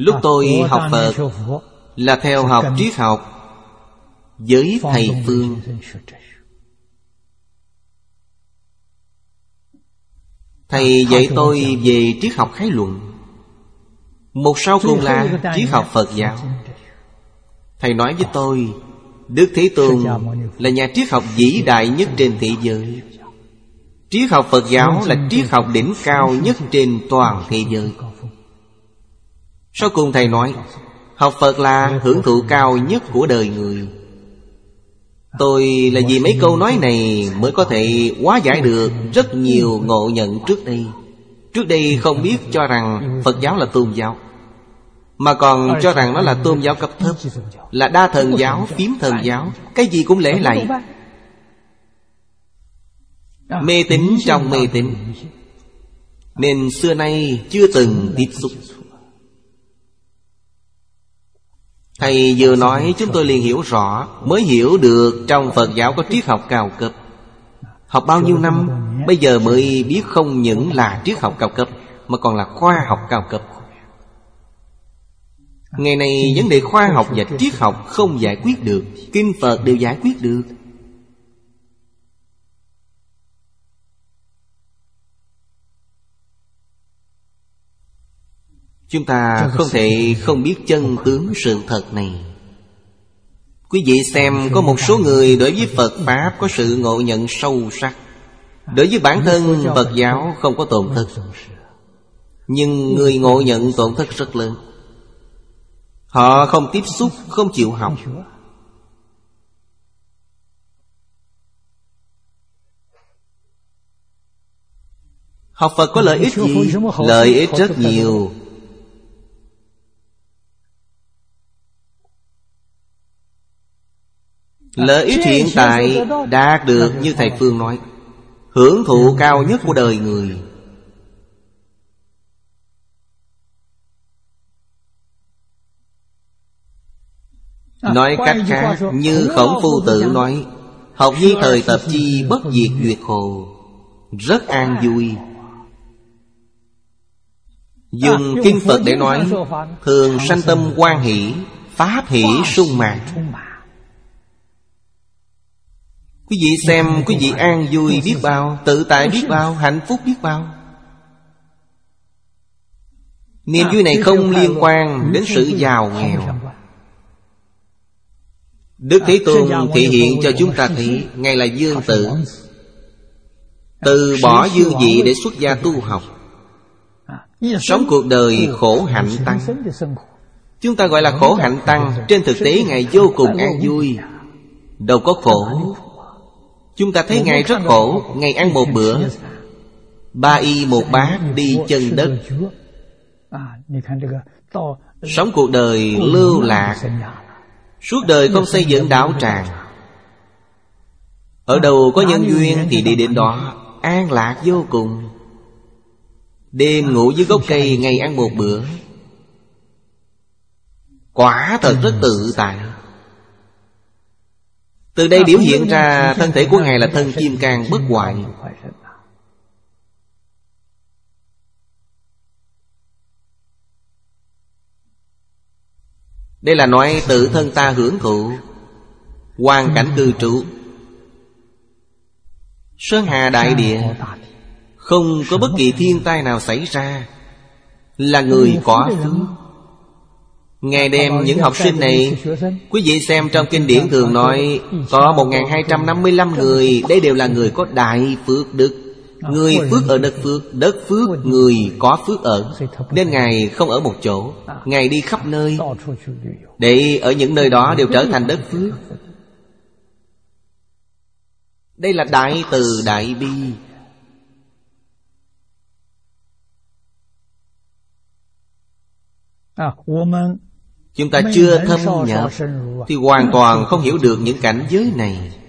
Lúc tôi học Phật là theo học triết học với thầy Phương. Thầy dạy tôi về triết học khái luận. Một sau cùng là triết học Phật giáo. Thầy nói với tôi, Đức Thế Tôn là nhà triết học vĩ đại nhất trên thế giới. Triết học Phật giáo là triết học đỉnh cao nhất trên toàn thế giới. Sau cùng thầy nói, học Phật là hưởng thụ cao nhất của đời người. Tôi là vì mấy câu nói này mới có thể hóa giải được rất nhiều ngộ nhận trước đây. Trước đây không biết cho rằng Phật giáo là tôn giáo, mà còn cho rằng nó là tôn giáo cấp thấp, là đa thần giáo, phiếm thần giáo, cái gì cũng lễ lạy. Mê tín trong mê tín, nên xưa nay chưa từng tiếp xúc. Thầy vừa nói chúng tôi liền hiểu rõ, mới hiểu được trong Phật giáo có triết học cao cấp. Học bao nhiêu năm, bây giờ mới biết không những là triết học cao cấp, mà còn là khoa học cao cấp. Ngày nay vấn đề khoa học và triết học không giải quyết được, kinh Phật đều giải quyết được. Chúng ta không thể không biết chân tướng sự thật này. Quý vị xem, có một số người đối với Phật Pháp có sự ngộ nhận sâu sắc, đối với bản thân Phật giáo không có tổn thất, nhưng người ngộ nhận tổn thất rất lớn. Họ không tiếp xúc, không chịu học. Học Phật có lợi ích gì? Lợi ích rất nhiều. Lợi ích hiện tại đạt được như thầy Phương nói, hưởng thụ cao nhất của đời người. Nói cách khác, như Khổng Phu Tử nói, học nhi thời tập chi, bất diệt duyệt hồ, rất an vui. Dùng kinh Phật để nói, thường sanh tâm hoan hỷ, pháp hỷ sung mãn. Quý vị xem, quý vị an vui biết bao, tự tại biết bao, hạnh phúc biết bao. Niềm vui này không liên quan đến sự giàu nghèo. Đức Thế Tôn thể hiện cho chúng ta thấy, Ngài là dương tử, từ bỏ dương vị để xuất gia tu học, sống cuộc đời khổ hạnh tăng. Chúng ta gọi là khổ hạnh tăng, trên thực tế Ngài vô cùng an vui, đâu có khổ. Chúng ta thấy Ngài rất khổ. Ngài ăn một bữa, 3 y 1 bát, đi chân đất, sống cuộc đời lưu lạc, suốt đời không xây dựng đạo tràng. Ở đâu có nhân duyên thì đi đến đó, an lạc vô cùng. Đêm ngủ dưới gốc cây, ngày ăn một bữa, quả thật rất tự tại. Từ đây biểu hiện ra thân thể của Ngài là thân kim cang bất hoại. Đây là nói tự thân ta hưởng thụ, hoàn cảnh cư trú, sơn hà đại địa, không có bất kỳ thiên tai nào xảy ra, là người có phước. Ngài đem những học sinh này, quý vị xem trong kinh điển thường nói có 1255 người. Đây đều là người có đại phước đức. Người phước ở đất phước, đất phước người có phước ở. Nên Ngài không ở một chỗ, Ngài đi khắp nơi, để ở những nơi đó đều trở thành đất phước. Đây là đại từ đại bi. Chúng ta chưa thâm nhập thì hoàn toàn không hiểu được những cảnh giới này.